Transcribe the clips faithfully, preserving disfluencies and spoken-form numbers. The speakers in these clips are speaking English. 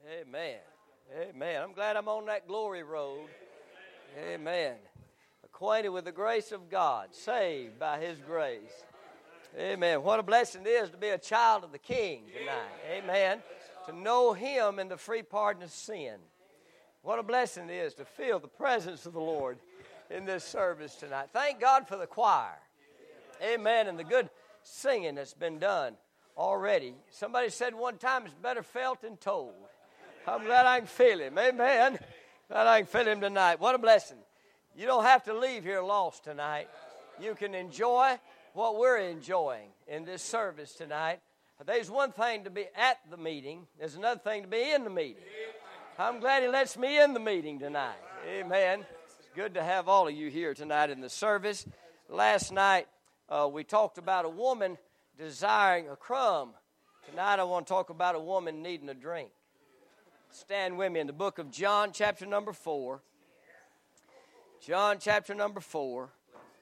Amen. Amen. I'm glad I'm on that glory road. Amen. Acquainted with the grace of God, saved by His grace. Amen. What a blessing it is to be a child of the King tonight. Amen. To know Him and the free pardon of sin. What a blessing it is to feel the presence of the Lord in this service tonight. Thank God for the choir. Amen. And the good singing that's been done already. Somebody said one time it's better felt than told. I'm glad I can feel Him. Amen. Glad I can feel Him tonight. What a blessing. You don't have to leave here lost tonight. You can enjoy what we're enjoying in this service tonight. There's one thing to be at the meeting. There's another thing to be in the meeting. I'm glad He lets me in the meeting tonight. Amen. It's good to have all of you here tonight in the service. Last night uh, we talked about a woman desiring a crumb. Tonight I want to talk about a woman needing a drink. Stand with me in the book of John, chapter number four. John, chapter number four.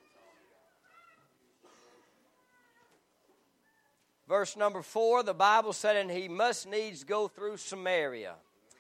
Verse number four, the Bible said, "And he must needs go through Samaria.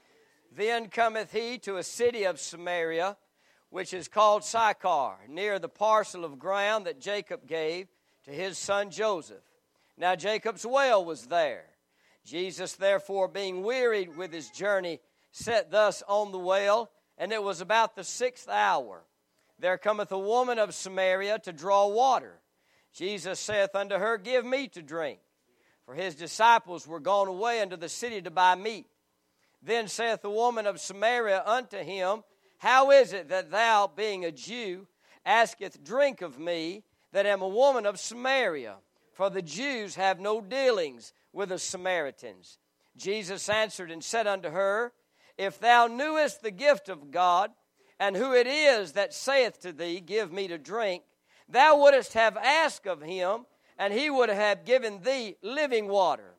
Then cometh he to a city of Samaria, which is called Sychar, near the parcel of ground that Jacob gave to his son Joseph. Now Jacob's well was there. Jesus, therefore, being wearied with his journey, sat thus on the well, and it was about the sixth hour. There cometh a woman of Samaria to draw water. Jesus saith unto her, Give me to drink. For his disciples were gone away into the city to buy meat. Then saith the woman of Samaria unto him, How is it that thou, being a Jew, askest drink of me, that am a woman of Samaria? For the Jews have no dealings with the Samaritans. Jesus answered and said unto her, If thou knewest the gift of God, and who it is that saith to thee, Give me to drink, thou wouldest have asked of him, and he would have given thee living water.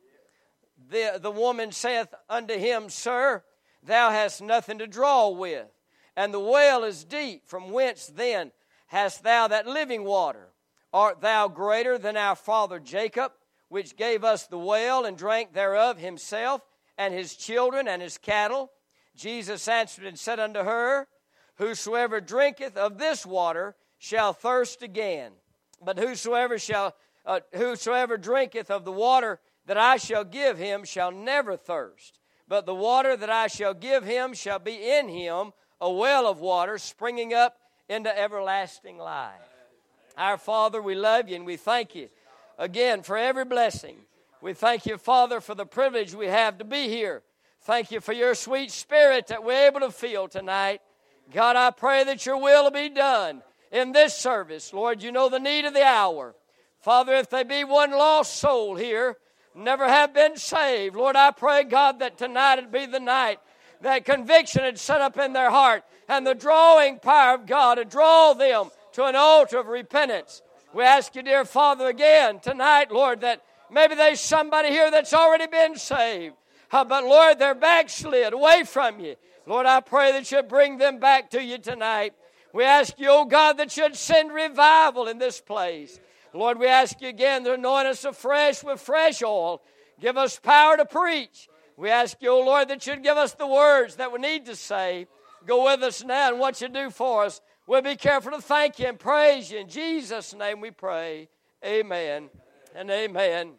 The, the woman saith unto him, Sir, thou hast nothing to draw with, and the well is deep. From whence then hast thou that living water? Art thou greater than our father Jacob, which gave us the well, and drank thereof himself, and his children, and his cattle? Jesus answered and said unto her, Whosoever drinketh of this water shall thirst again. But whosoever shall uh, whosoever drinketh of the water that I shall give him shall never thirst. But the water that I shall give him shall be in him a well of water springing up into everlasting life. Our Father, we love you and we thank you again for every blessing. We thank you, Father, for the privilege we have to be here. Thank you for your sweet spirit that we're able to feel tonight. God, I pray that your will will be done in this service. Lord, you know the need of the hour. Father, if there be one lost soul here, never have been saved, Lord, I pray, God, that tonight would be the night that conviction had set up in their heart and the drawing power of God to draw them to an altar of repentance. We ask you, dear Father, again tonight, Lord, that maybe there's somebody here that's already been saved. Uh, but, Lord, they're backslid away from you. Lord, I pray that you'd bring them back to you tonight. We ask you, oh God, that you'd send revival in this place. Lord, we ask you again to anoint us afresh with fresh oil. Give us power to preach. We ask you, oh Lord, that you'd give us the words that we need to say. Go with us now and what you do for us. We'll be careful to thank you and praise you. In Jesus' name we pray. Amen and amen.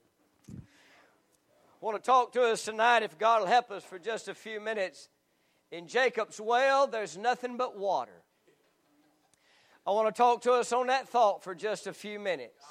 I want to talk to us tonight, if God will help us for just a few minutes. In Jacob's well, there's nothing but water. I want to talk to us on that thought for just a few minutes.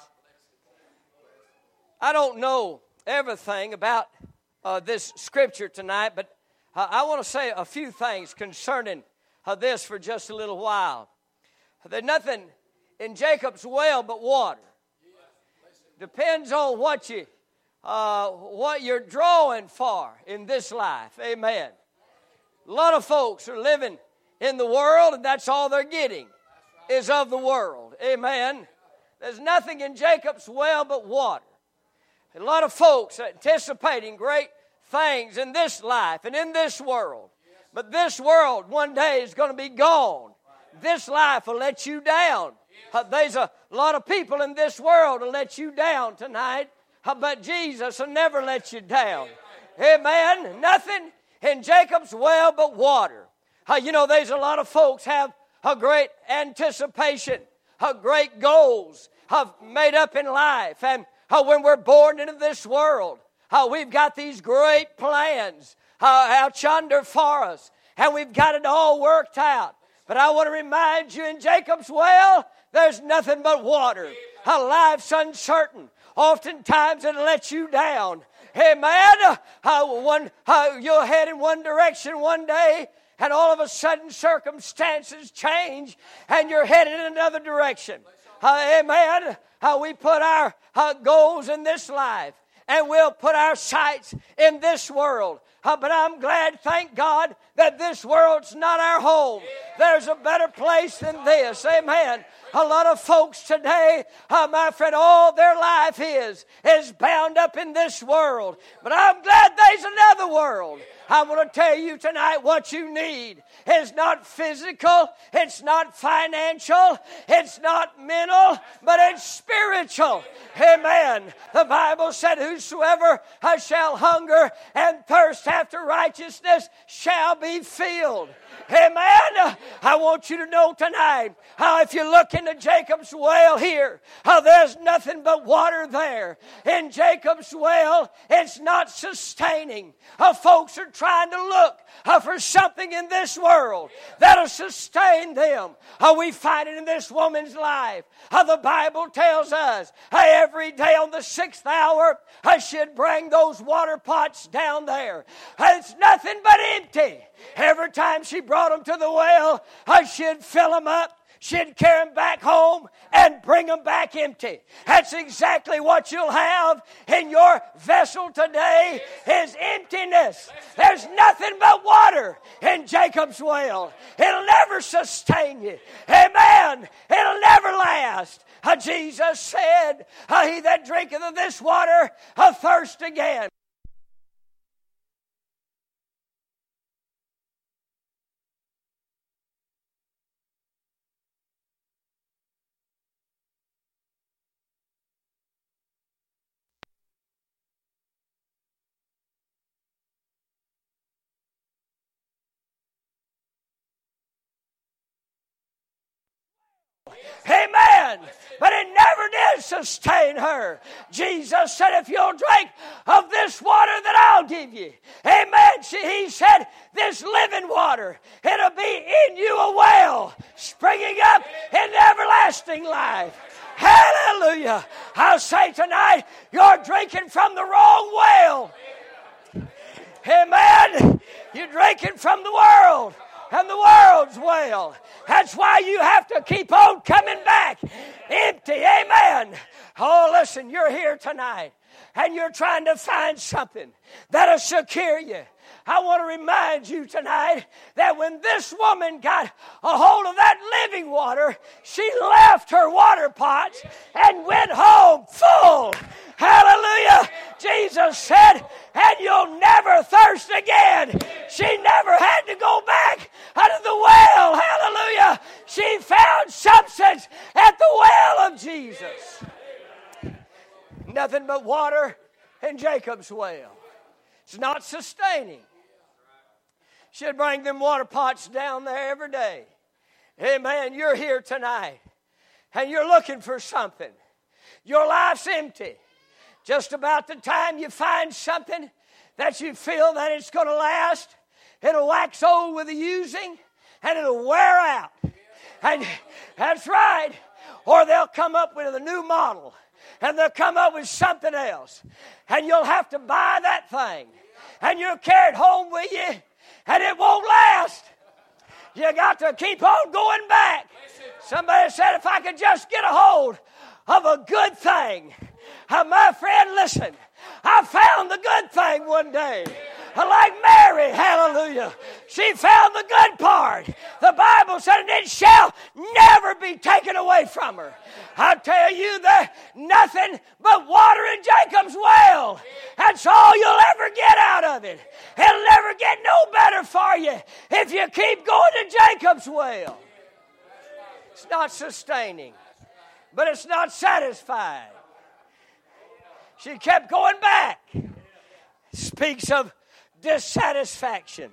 I don't know everything about uh, this scripture tonight, but uh, I want to say a few things concerning uh, this for just a little while. There's nothing in Jacob's well but water. Depends on what you uh, what you're drawing for in this life. Amen. A lot of folks are living in the world, and that's all they're getting is of the world. Amen. There's nothing in Jacob's well but water. A lot of folks are anticipating great things in this life and in this world. But this world one day is going to be gone. This life will let you down. Uh, there's a lot of people in this world will let you down tonight. Uh, but Jesus will never let you down. Amen. Nothing in Jacob's well but water. Uh, you know, there's a lot of folks have a great anticipation, a great goals have made up in life. And uh, when we're born into this world, uh, we've got these great plans uh, out yonder for us. And we've got it all worked out. But I want to remind you, in Jacob's well, there's nothing but water. Uh, life's uncertain. Oftentimes it lets you down. Amen. Uh, one, uh, you'll head in one direction one day, and all of a sudden circumstances change, and you're headed in another direction. Uh, amen. Uh, we put our uh, goals in this life, and we'll put our sights in this world. Uh, but I'm glad, thank God, that this world's not our home. There's a better place than this. Amen. A lot of folks today, uh, my friend, all their life is, is bound up in this world. But I'm glad there's another world. I want to tell you tonight, what you need is not physical, it's not financial, it's not mental, but it's spiritual. Amen. The Bible said, whosoever shall hunger and thirst after righteousness shall be filled. Amen. I want you to know tonight, how if you look into Jacob's well here, how there's nothing but water there. In Jacob's well, it's not sustaining. How folks are trying to look uh, for something in this world that'll sustain them. Uh, we find it in this woman's life. Uh, the Bible tells us uh, every day on the sixth hour, uh, she'd bring those water pots down there. Uh, it's nothing but empty. Every time she brought them to the well, uh, she'd fill them up. She'd carry them back home and bring them back empty. That's exactly what you'll have in your vessel today, is emptiness. There's nothing but water in Jacob's well. It'll never sustain you. Amen. It'll never last. Uh, Jesus said, uh, he that drinketh of this water, uh, thirst again. Amen. But it never did sustain her. Jesus said, if you'll drink of this water that I'll give you. Amen. She, he said, this living water, it'll be in you a well, springing up in everlasting life. Hallelujah. I'll say tonight, you're drinking from the wrong well. Amen. You're drinking from the world. And the world's well. That's why you have to keep on coming back empty. Amen. Oh, listen, you're here tonight and you're trying to find something that'll secure you. I want to remind you tonight that when this woman got a hold of that living water, she left her water pots and went home full. Hallelujah. Jesus said, and you'll never thirst again. She never had to go back out of the well. Hallelujah. She found substance at the well of Jesus. Nothing but water in Jacob's well. It's not sustaining. She'd bring them water pots down there every day. Amen. You're here tonight and you're looking for something. Your life's empty. Just about the time you find something that you feel that it's going to last, it'll wax old with the using and it'll wear out. And that's right. Or they'll come up with a new model and they'll come up with something else. And you'll have to buy that thing. And you'll carry it home with you and it won't last. You got to keep on going back. Somebody said, if I could just get a hold of a good thing. Uh, my friend, listen, I found the good thing one day. Uh, like Mary, hallelujah. She found the good part. The Bible said, and it shall never be taken away from her. I tell you, there's nothing but water in Jacob's well. That's all you'll ever get out of it. It'll never get no better for you if you keep going to Jacob's well. It's not sustaining, but it's not satisfying. She kept going back. Speaks of dissatisfaction.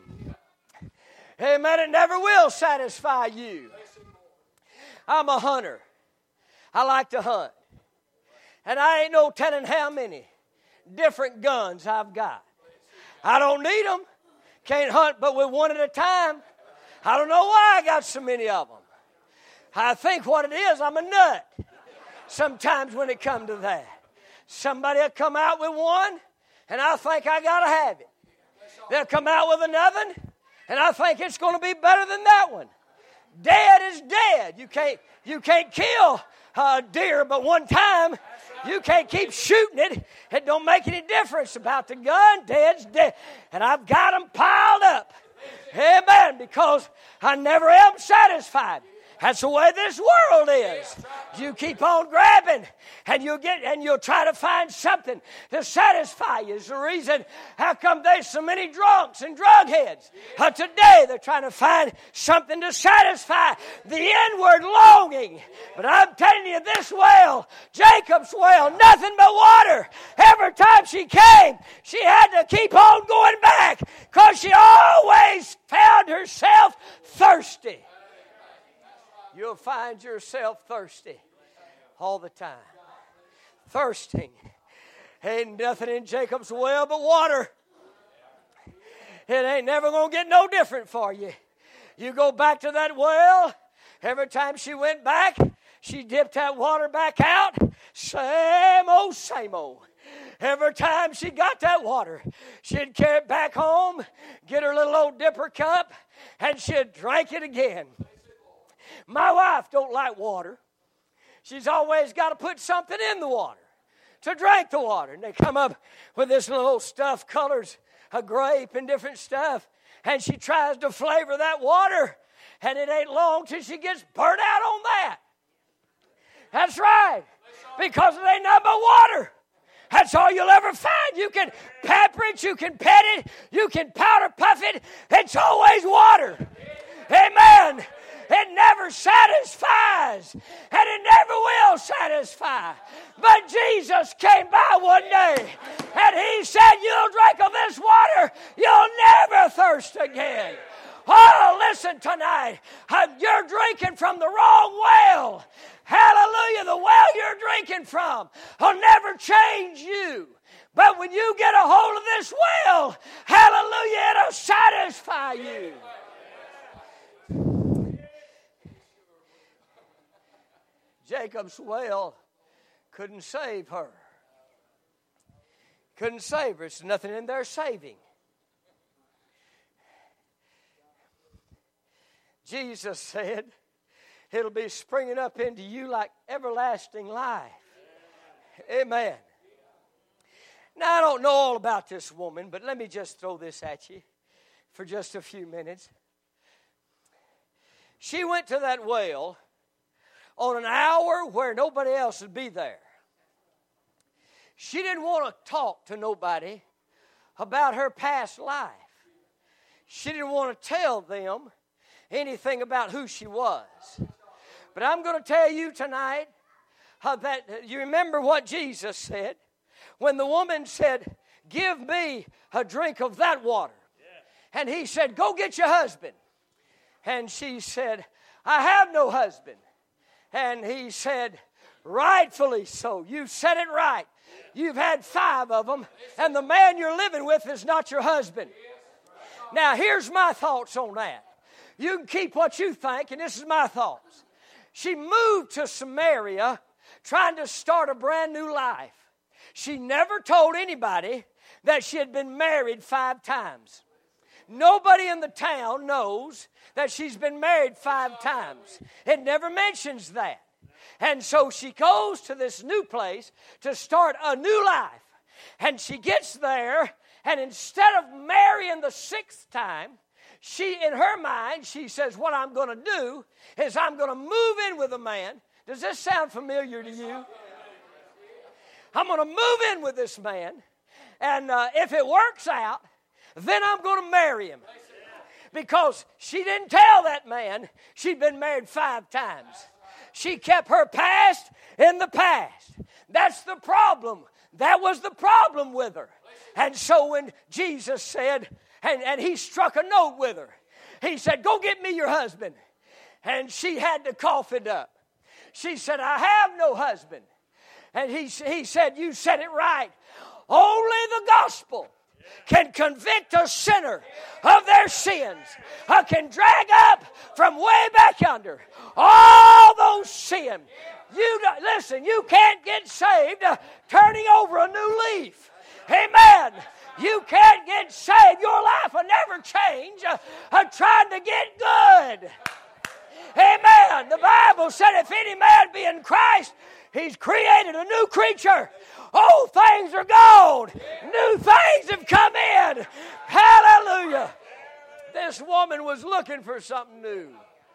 Amen. It never will satisfy you. I'm a hunter. I like to hunt. And I ain't no telling how many different guns I've got. I don't need them. Can't hunt but with one at a time. I don't know why I got so many of them. I think what it is, I'm a nut. Sometimes when it comes to that. Somebody will come out with one, and I think I got to have it. They'll come out with another, and I think it's going to be better than that one. Dead is dead. You can't, you can't kill a deer but one time. You can't keep shooting it. It don't make any difference about the gun. Dead's dead. And I've got them piled up. Amen. Because I never am satisfied. That's the way this world is. You keep on grabbing, and you'll get, and you'll try to find something to satisfy you. It's the reason how come there's so many drunks and drug heads. Uh, today they're trying to find something to satisfy the inward longing. But I'm telling you, this well, Jacob's well, nothing but water. Every time she came, she had to keep on going back because she always found herself thirsty. You'll find yourself thirsty all the time. Thirsting. Ain't nothing in Jacob's well but water. It ain't never going to get no different for you. You go back to that well. Every time she went back, she dipped that water back out. Same old, same old. Every time she got that water, she'd carry it back home, get her little old dipper cup, and she'd drink it again. My wife don't like water. She's always got to put something in the water to drink the water. And they come up with this little old stuff, colors, a grape and different stuff. And she tries to flavor that water. And it ain't long till she gets burnt out on that. That's right. Because it ain't nothing but water. That's all you'll ever find. You can pepper it, you can pet it, you can powder puff it. It's always water. Amen. It never satisfies, and it never will satisfy. But Jesus came by one day, and he said, you'll drink of this water, you'll never thirst again. Oh, listen tonight. You're drinking from the wrong well. Hallelujah. The well you're drinking from will never change you. But when you get a hold of this well, hallelujah, it'll satisfy you. Jacob's well couldn't save her. Couldn't save her. There's nothing in there saving. Jesus said, it'll be springing up into you like everlasting life. Amen. Now, I don't know all about this woman, but let me just throw this at you for just a few minutes. She went to that well on an hour where nobody else would be there. She didn't want to talk to nobody about her past life. She didn't want to tell them anything about who she was. But I'm going to tell you tonight uh, that uh, you remember what Jesus said when the woman said, give me a drink of that water. Yeah. And he said, go get your husband. And she said, I have no husband. And he said, rightfully so. You said it right. You've had five of them, and the man you're living with is not your husband. Now, here's my thoughts on that. You can keep what you think, and this is my thoughts. She moved to Samaria trying to start a brand new life. She never told anybody that she had been married five times. Nobody in the town knows that she's been married five times. It never mentions that. And so she goes to this new place to start a new life. And she gets there, and instead of marrying the sixth time, she, in her mind, she says, what I'm going to do is I'm going to move in with a man. Does this sound familiar to you? I'm going to move in with this man, and uh, if it works out, then I'm going to marry him. Because she didn't tell that man she'd been married five times. She kept her past in the past. That's the problem. That was the problem with her. And so when Jesus said, and, and he struck a note with her, he said, go get me your husband. And she had to cough it up. She said, I have no husband. And he, he said, you said it right. Only the gospel can convict a sinner of their sins. I can drag up from way back under all those sins. You listen, you can't get saved uh, turning over a new leaf. Amen. You can't get saved. Your life will never change uh, uh, trying to get good. Amen. The Bible said if any man be in Christ, he's created a new creature. Old things are gone. New things have come in. Hallelujah. This woman was looking for something new.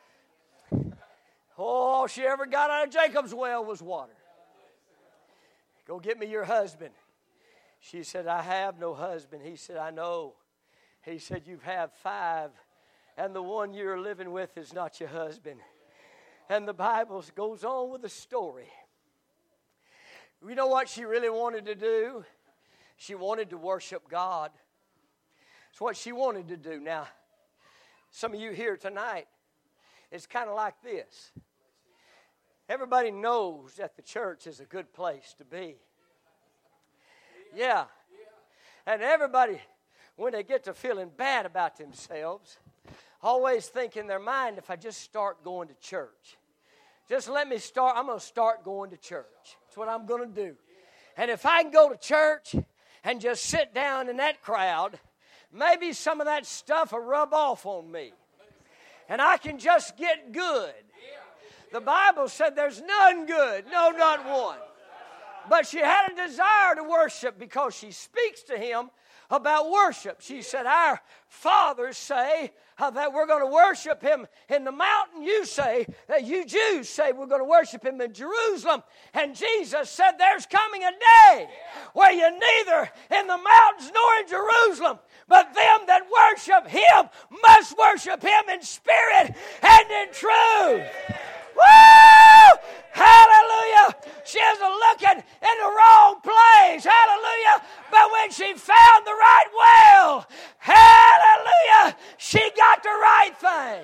All she ever got out of Jacob's well was water. Go get me your husband. She said, I have no husband. He said, I know. He said, you've had five, and the one you're living with is not your husband. And the Bible goes on with the story. You know what she really wanted to do? She wanted to worship God. It's what she wanted to do. Now, some of you here tonight, it's kind of like this. Everybody knows that the church is a good place to be. Yeah. And everybody, when they get to feeling bad about themselves, always think in their mind, if I just start going to church, just let me start, I'm going to start going to church. That's what I'm going to do. And if I can go to church and just sit down in that crowd, maybe some of that stuff will rub off on me. And I can just get good. The Bible said there's none good, no, not one. But she had a desire to worship because she speaks to him about worship. She said, our fathers say uh, that we're going to worship him in the mountain. You say, that you Jews say we're going to worship him in Jerusalem. And Jesus said there's coming a day where you're neither in the mountains nor in Jerusalem, but them that worship him must worship him in spirit and in truth. Woo! Hallelujah! She was looking in the wrong place. Hallelujah! But when she found the right well, hallelujah, she got the right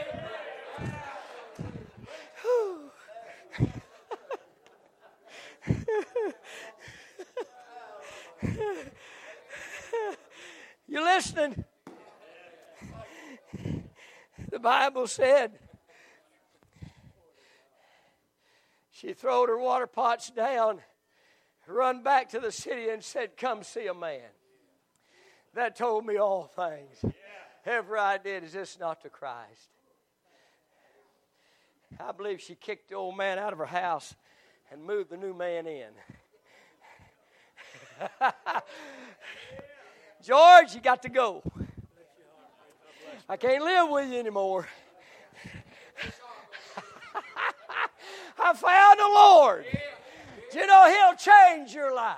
thing. You listening? The Bible said she throwed her water pots down, run back to the city and said, come see a man that told me all things. Ever I did, is this not the Christ? I believe she kicked the old man out of her house and moved the new man in. George, you got to go. I can't live with you anymore. I found the Lord. You know, he'll change your life.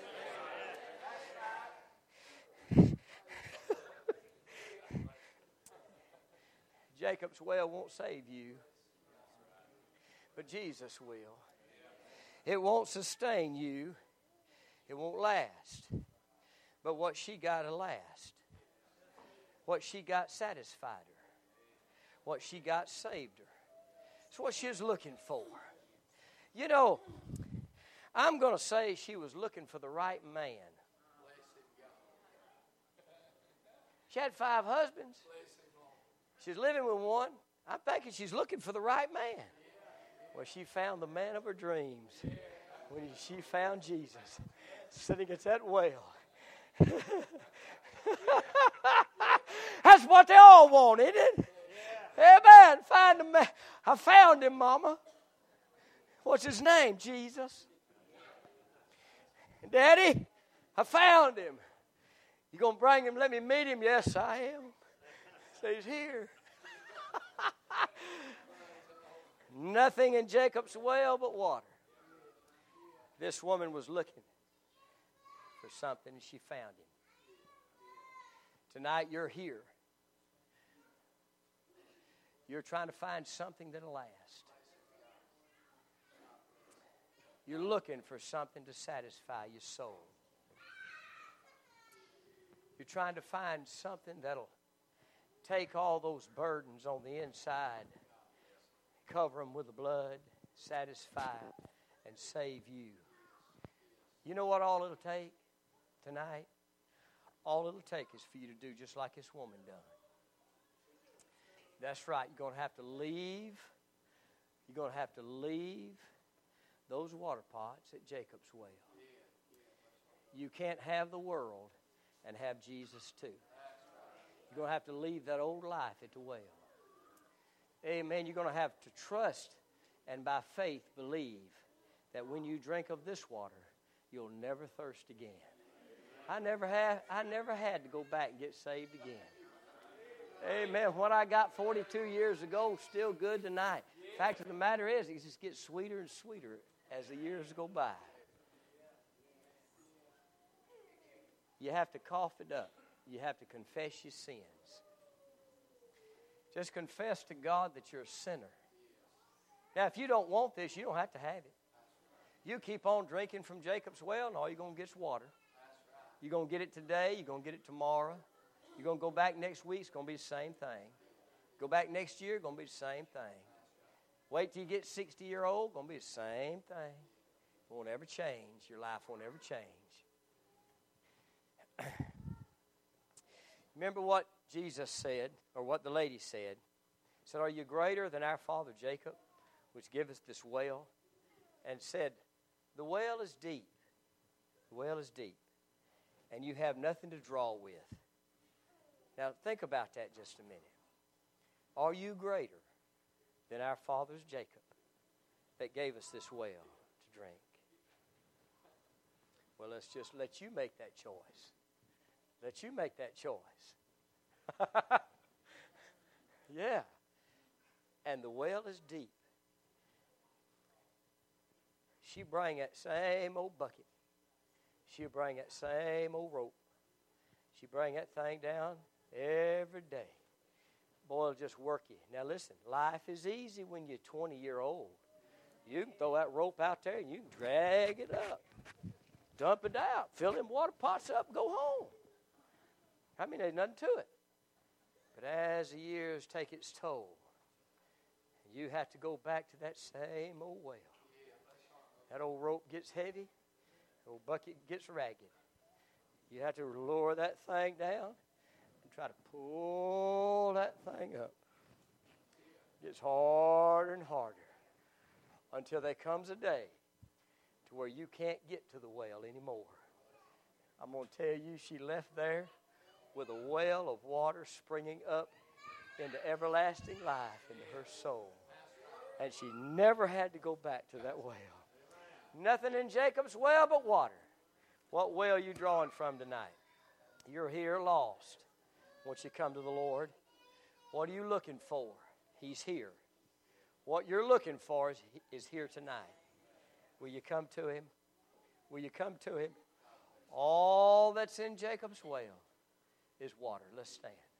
Jacob's well won't save you, but Jesus will. It won't sustain you. It won't last. But what she got will last. What she got satisfied her. What she got saved her. It's what she was looking for. You know, I'm going to say she was looking for the right man. She had five husbands. She's living with one. I'm thinking she's looking for the right man. Well, she found the man of her dreams when she found Jesus sitting at that well. That's what they all want, isn't it? Amen. Find the man. I found him, Mama. What's his name? Jesus. Daddy, I found him. You gonna bring him? Let me meet him. Yes, I am. So he's here. Nothing in Jacob's well but water. This woman was looking for something and she found him. Tonight you're here. You're trying to find something that'll last. You're looking for something to satisfy your soul. You're trying to find something that'll take all those burdens on the inside, cover them with the blood, satisfy, and save you. You know what all it'll take tonight? All it'll take is for you to do just like this woman done. That's right. You're going to have to leave. You're going to have to leave those water pots at Jacob's well. You can't have the world and have Jesus too. You're going to have to leave that old life at the well. Amen. You're going to have to trust and by faith believe that when you drink of this water, you'll never thirst again. I never have, I never had to go back and get saved again. Amen. What I got forty-two years ago, still good tonight. Fact of the matter is, it just gets sweeter and sweeter as the years go by. You have to cough it up. You have to confess your sins. Just confess to God that you're a sinner. Now, if you don't want this, you don't have to have it. You keep on drinking from Jacob's well, and all you're going to get is water. You're going to get it today. You're going to get it tomorrow. You're going to go back next week. It's going to be the same thing. Go back next year. It's going to be the same thing. Wait till you get sixty year old. Going to be the same thing. It won't ever change. Your life won't ever change. Remember what Jesus said, or what the lady said. He said, "Are you greater than our father Jacob, which giveth this well?" And said, "The well is deep. The well is deep, and you have nothing to draw with." Now, think about that just a minute. Are you greater than our fathers Jacob that gave us this well to drink? Well, let's just let you make that choice. Let you make that choice. Yeah. And the well is deep. She bring that same old bucket. She'll bring that same old rope. She bring that thing down every day. Boy, it'll just work you. Now listen, life is easy when you're twenty year old. You can throw that rope out there and you can drag it up. Dump it out. Fill them water pots up, go home. I mean, there's nothing to it. But as the years take its toll, you have to go back to that same old well. That old rope gets heavy. The old bucket gets ragged. You have to lower that thing down and try to pull that thing up. It gets harder and harder until there comes a day to where you can't get to the well anymore. I'm going to tell you, she left there with a well of water springing up into everlasting life into her soul. And she never had to go back to that well. Nothing in Jacob's well but water. What well are you drawing from tonight? You're here lost. Once you come to the Lord, what are you looking for? He's here. What you're looking for is, is here tonight. Will you come to Him? Will you come to Him? All that's in Jacob's well is water. Let's stand.